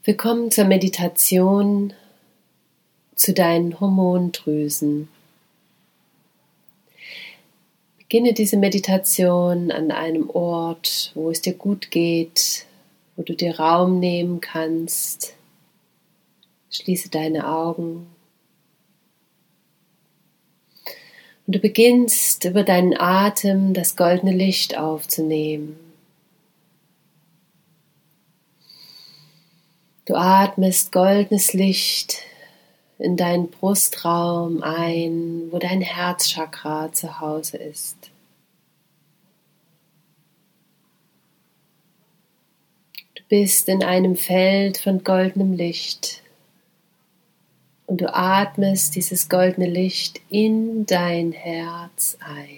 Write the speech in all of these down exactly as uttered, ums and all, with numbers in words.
Willkommen zur Meditation zu deinen Hormondrüsen. Beginne diese Meditation an einem Ort, wo es dir gut geht, wo du dir Raum nehmen kannst. Schließe deine Augen. Und du beginnst über deinen Atem das goldene Licht aufzunehmen. Du atmest goldenes Licht in deinen Brustraum ein, wo dein Herzchakra zu Hause ist. Du bist in einem Feld von goldenem Licht und du atmest dieses goldene Licht in dein Herz ein.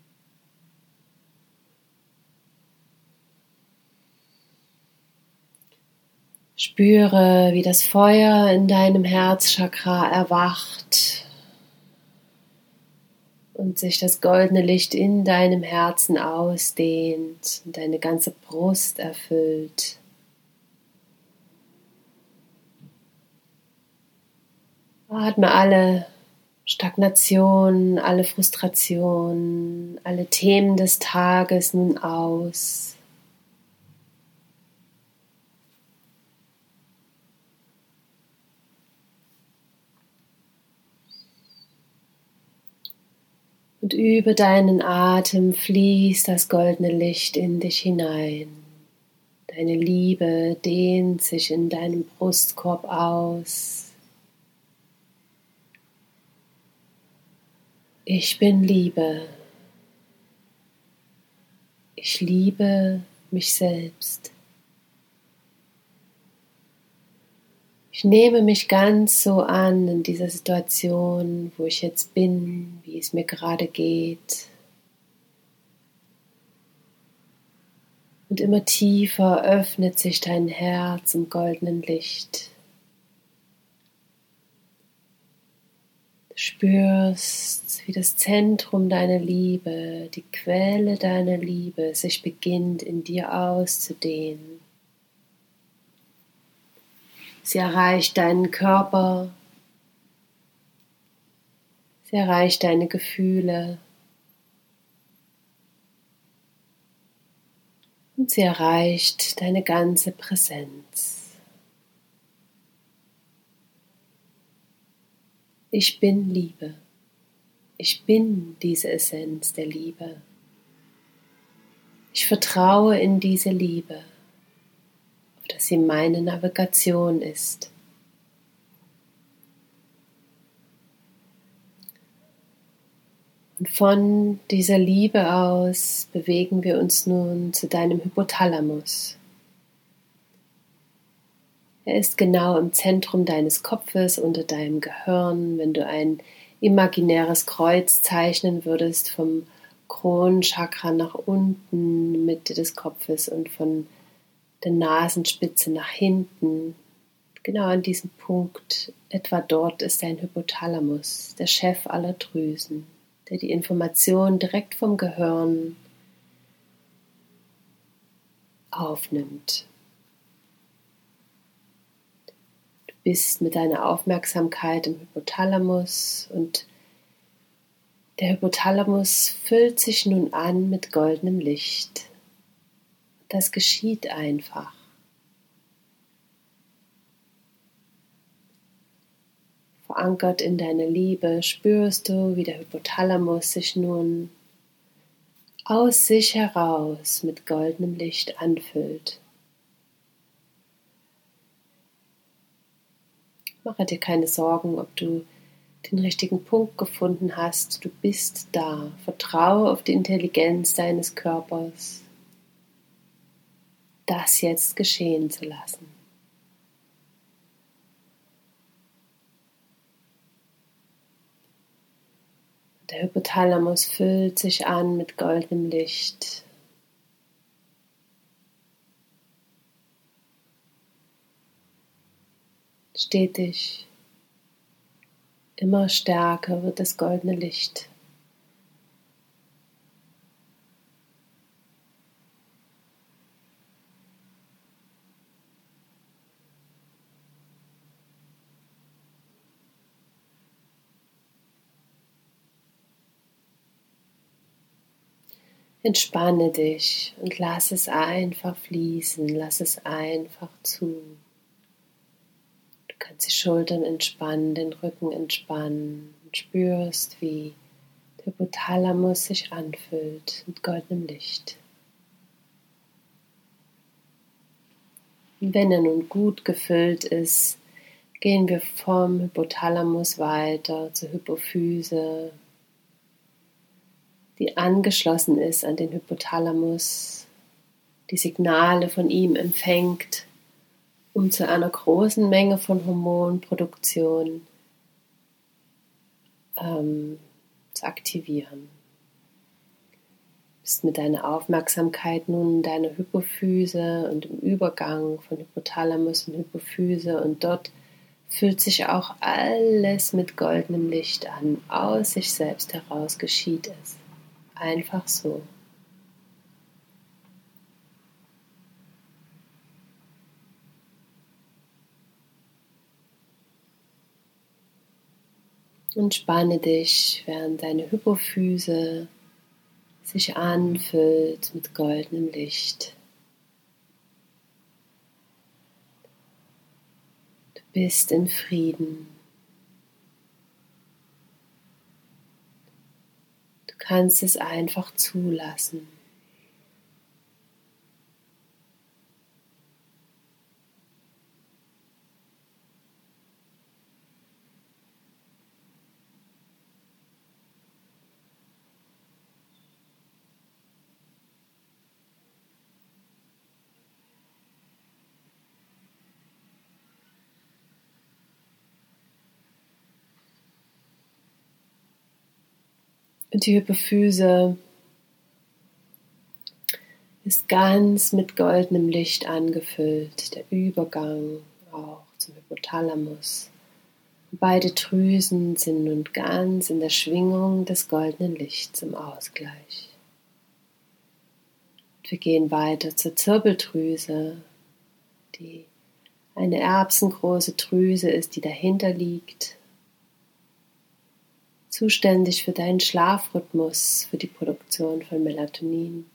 Spüre, wie das Feuer in deinem Herzchakra erwacht und sich das goldene Licht in deinem Herzen ausdehnt und deine ganze Brust erfüllt. Atme alle Stagnationen, alle Frustrationen, alle Themen des Tages nun aus. Und über deinen Atem fließt das goldene Licht in dich hinein. Deine Liebe dehnt sich in deinem Brustkorb aus. Ich bin Liebe. Ich liebe mich selbst. Ich nehme mich ganz so an in dieser Situation, wo ich jetzt bin, wie es mir gerade geht. Und immer tiefer öffnet sich dein Herz im goldenen Licht. Du spürst, wie das Zentrum deiner Liebe, die Quelle deiner Liebe sich beginnt in dir auszudehnen. Sie erreicht deinen Körper, sie erreicht deine Gefühle und sie erreicht deine ganze Präsenz. Ich bin Liebe. Ich bin diese Essenz der Liebe. Ich vertraue in diese Liebe, dass sie meine Navigation ist. Und von dieser Liebe aus bewegen wir uns nun zu deinem Hypothalamus. Er ist genau im Zentrum deines Kopfes, unter deinem Gehirn. Wenn du ein imaginäres Kreuz zeichnen würdest, vom Kronenchakra nach unten, Mitte des Kopfes und von der Nasenspitze nach hinten, genau an diesem Punkt, etwa dort ist dein Hypothalamus, der Chef aller Drüsen, der die Information direkt vom Gehirn aufnimmt. Du bist mit deiner Aufmerksamkeit im Hypothalamus und der Hypothalamus füllt sich nun an mit goldenem Licht. Das geschieht einfach. Verankert in deiner Liebe spürst du, wie der Hypothalamus sich nun aus sich heraus mit goldenem Licht anfüllt. Mache dir keine Sorgen, ob du den richtigen Punkt gefunden hast. Du bist da. Vertraue auf die Intelligenz deines Körpers, das jetzt geschehen zu lassen. Der Hypothalamus füllt sich an mit goldenem Licht. Stetig, immer stärker wird das goldene Licht. Entspanne dich und lass es einfach fließen, lass es einfach zu. Du kannst die Schultern entspannen, den Rücken entspannen und spürst, wie der Hypothalamus sich anfüllt mit goldenem Licht. Und wenn er nun gut gefüllt ist, gehen wir vom Hypothalamus weiter zur Hypophyse, die angeschlossen ist an den Hypothalamus, die Signale von ihm empfängt, um zu einer großen Menge von Hormonproduktion ähm, zu aktivieren. Du bist mit deiner Aufmerksamkeit nun in deiner Hypophyse und im Übergang von Hypothalamus und Hypophyse, und dort fühlt sich auch alles mit goldenem Licht an. Aus sich selbst heraus geschieht es. Einfach so. Entspanne dich, während deine Hypophyse sich anfüllt mit goldenem Licht. Du bist in Frieden. Du kannst es einfach zulassen. Und die Hypophyse ist ganz mit goldenem Licht angefüllt, der Übergang auch zum Hypothalamus. Beide Drüsen sind nun ganz in der Schwingung des goldenen Lichts im Ausgleich. Und wir gehen weiter zur Zirbeldrüse, die eine erbsengroße Drüse ist, die dahinter liegt, zuständig für deinen Schlafrhythmus, für die Produktion von Melatonin.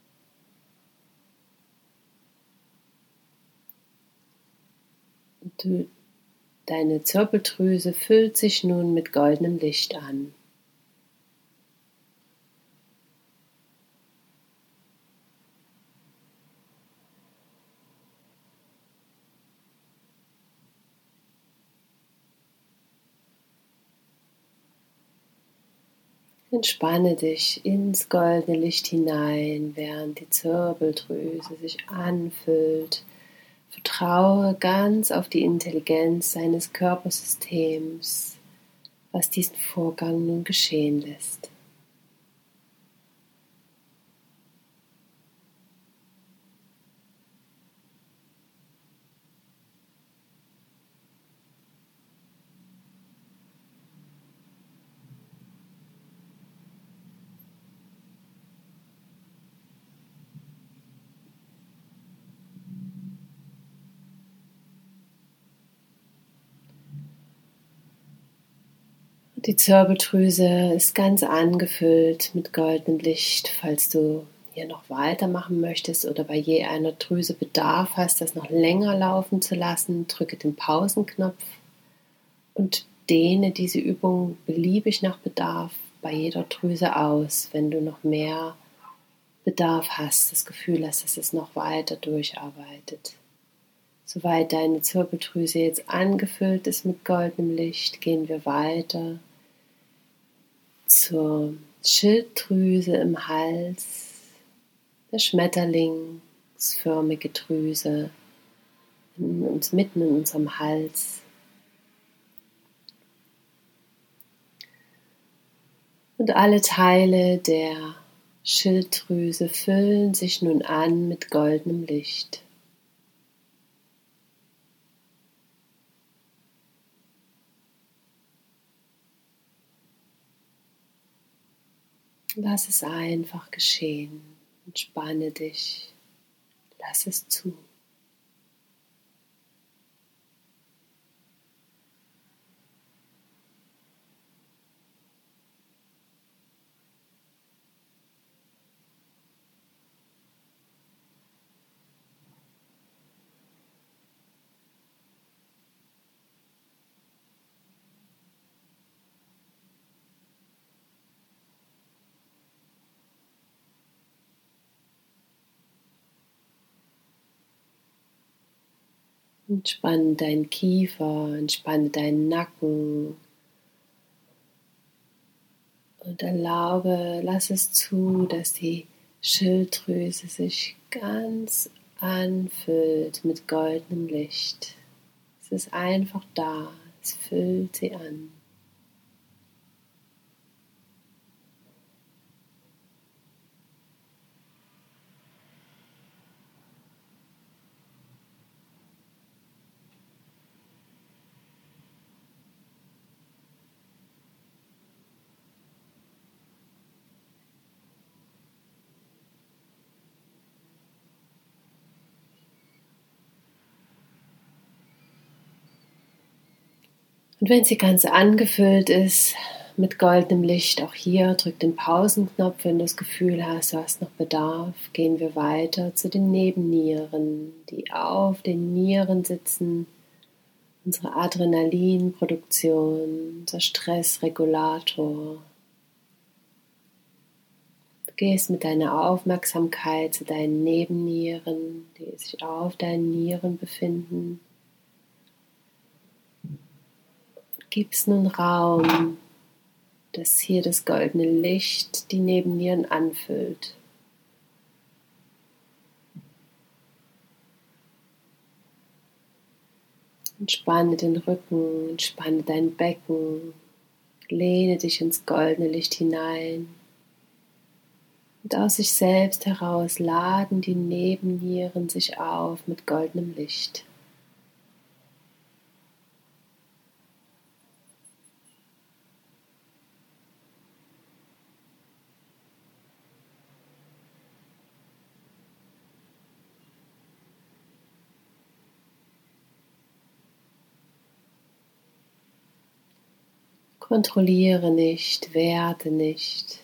Und du, deine Zirbeldrüse füllt sich nun mit goldenem Licht an. Entspanne dich ins goldene Licht hinein, während die Zirbeldrüse sich anfüllt. Vertraue ganz auf die Intelligenz deines Körpersystems, was diesen Vorgang nun geschehen lässt. Die Zirbeldrüse ist ganz angefüllt mit goldenem Licht. Falls du hier noch weitermachen möchtest oder bei je einer Drüse Bedarf hast, das noch länger laufen zu lassen, drücke den Pausenknopf und dehne diese Übung beliebig nach Bedarf bei jeder Drüse aus, wenn du noch mehr Bedarf hast, das Gefühl hast, dass es noch weiter durcharbeitet. Soweit deine Zirbeldrüse jetzt angefüllt ist mit goldenem Licht, gehen wir weiter zur Schilddrüse im Hals, der schmetterlingsförmige Drüse in uns mitten in unserem Hals. Und alle Teile der Schilddrüse füllen sich nun an mit goldenem Licht. Lass es einfach geschehen. Entspanne dich. Lass es zu. Entspanne deinen Kiefer, entspanne deinen Nacken und erlaube, lass es zu, dass die Schilddrüse sich ganz anfüllt mit goldenem Licht. Es ist einfach da, es füllt sie an. Und wenn sie ganz angefüllt ist mit goldenem Licht, auch hier drück den Pausenknopf, wenn du das Gefühl hast, du hast noch Bedarf, gehen wir weiter zu den Nebennieren, die auf den Nieren sitzen, unsere Adrenalinproduktion, unser Stressregulator. Du gehst mit deiner Aufmerksamkeit zu deinen Nebennieren, die sich auf deinen Nieren befinden. Gibst nun Raum, dass hier das goldene Licht die Nebennieren anfüllt. Entspanne den Rücken, entspanne dein Becken, lehne dich ins goldene Licht hinein. Und aus sich selbst heraus laden die Nebennieren sich auf mit goldenem Licht. Kontrolliere nicht, werte nicht.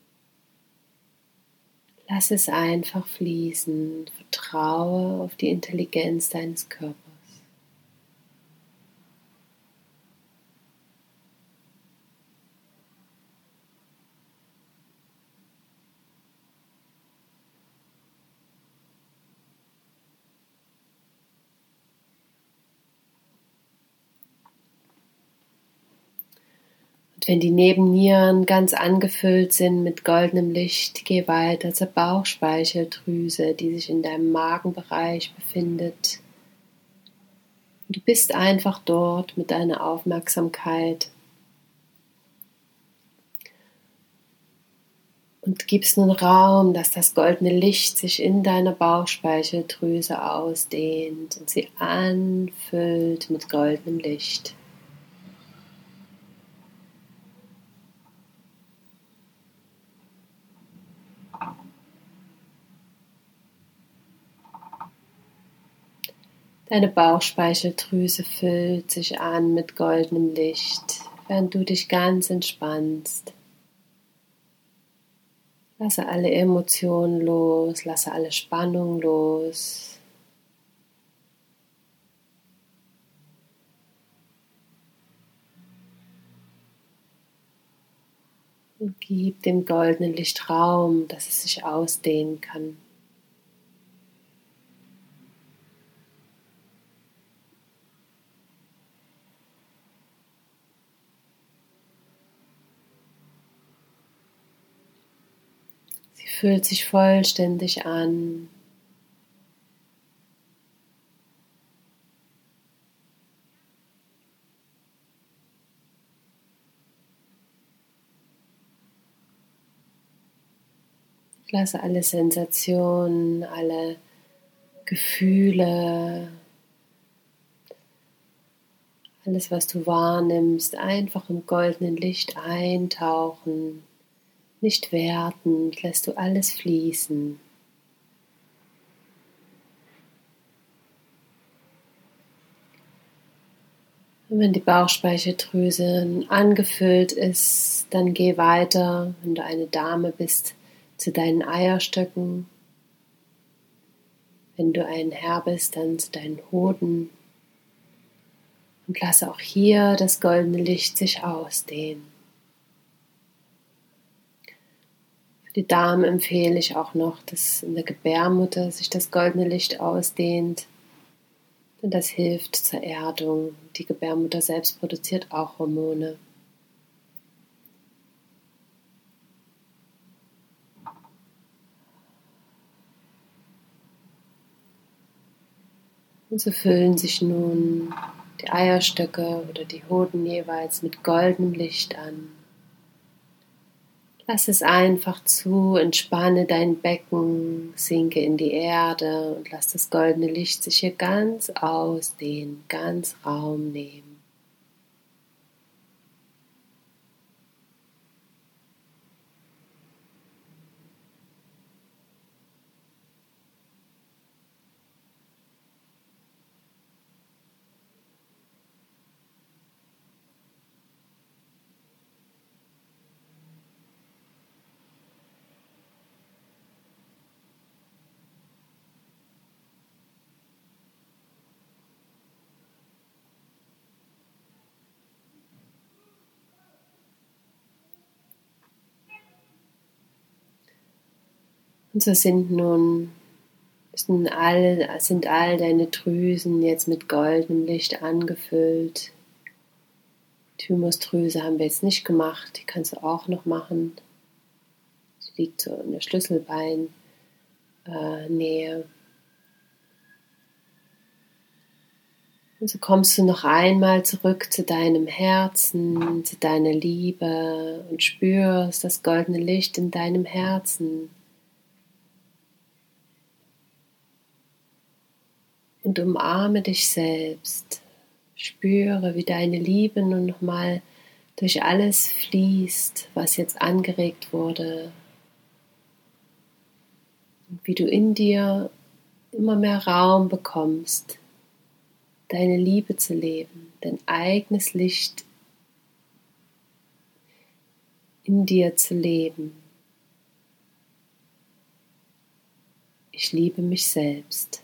Lass es einfach fließen. Vertraue auf die Intelligenz deines Körpers. Und wenn die Nebennieren ganz angefüllt sind mit goldenem Licht, geh weiter zur Bauchspeicheldrüse, die sich in deinem Magenbereich befindet. Und du bist einfach dort mit deiner Aufmerksamkeit und gibst nun Raum, dass das goldene Licht sich in deiner Bauchspeicheldrüse ausdehnt und sie anfüllt mit goldenem Licht. Deine Bauchspeicheldrüse füllt sich an mit goldenem Licht, während du dich ganz entspannst. Lasse alle Emotionen los, lasse alle Spannung los. Und gib dem goldenen Licht Raum, dass es sich ausdehnen kann. Sie fühlt sich vollständig an. Lasse alle Sensationen, alle Gefühle, alles, was du wahrnimmst, einfach im goldenen Licht eintauchen. Nicht wertend, lässt du alles fließen. Und wenn die Bauchspeicheldrüse angefüllt ist, dann geh weiter, wenn du eine Dame bist, zu deinen Eierstöcken. Wenn du ein Herr bist, dann zu deinen Hoden. Und lasse auch hier das goldene Licht sich ausdehnen. Für die Damen empfehle ich auch noch, dass in der Gebärmutter sich das goldene Licht ausdehnt. Und das hilft zur Erdung. Die Gebärmutter selbst produziert auch Hormone. Und so füllen sich nun die Eierstöcke oder die Hoden jeweils mit goldenem Licht an. Lass es einfach zu, entspanne dein Becken, sinke in die Erde und lass das goldene Licht sich hier ganz ausdehnen, ganz Raum nehmen. Und so sind nun sind all, sind all deine Drüsen jetzt mit goldenem Licht angefüllt. Thymusdrüse haben wir jetzt nicht gemacht, die kannst du auch noch machen. Sie liegt so in der Schlüsselbeinnähe. Und so kommst du noch einmal zurück zu deinem Herzen, zu deiner Liebe und spürst das goldene Licht in deinem Herzen. Und umarme dich selbst. Spüre, wie deine Liebe nun nochmal durch alles fließt, was jetzt angeregt wurde. Und wie du in dir immer mehr Raum bekommst, deine Liebe zu leben, dein eigenes Licht in dir zu leben. Ich liebe mich selbst.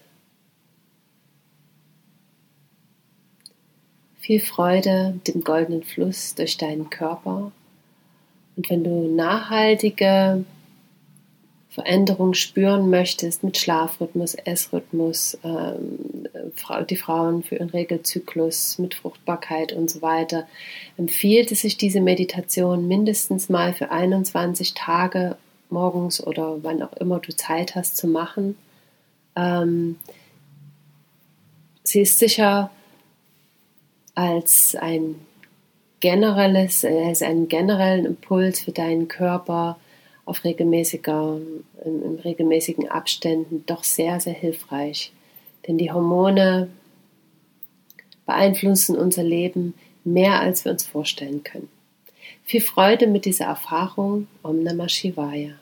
Viel Freude mit dem goldenen Fluss durch deinen Körper. Und wenn du nachhaltige Veränderungen spüren möchtest mit Schlafrhythmus, Essrhythmus, ähm, die Frauen für ihren Regelzyklus, mit Fruchtbarkeit und so weiter, empfiehlt es sich, diese Meditation mindestens mal für einundzwanzig Tage morgens oder wann auch immer du Zeit hast zu machen. Ähm, sie ist sicher als ein generelles, als einen generellen Impuls für deinen Körper auf regelmäßiger, in, in regelmäßigen Abständen doch sehr, sehr hilfreich. Denn die Hormone beeinflussen unser Leben mehr, als wir uns vorstellen können. Viel Freude mit dieser Erfahrung. Om Namah Shivaya.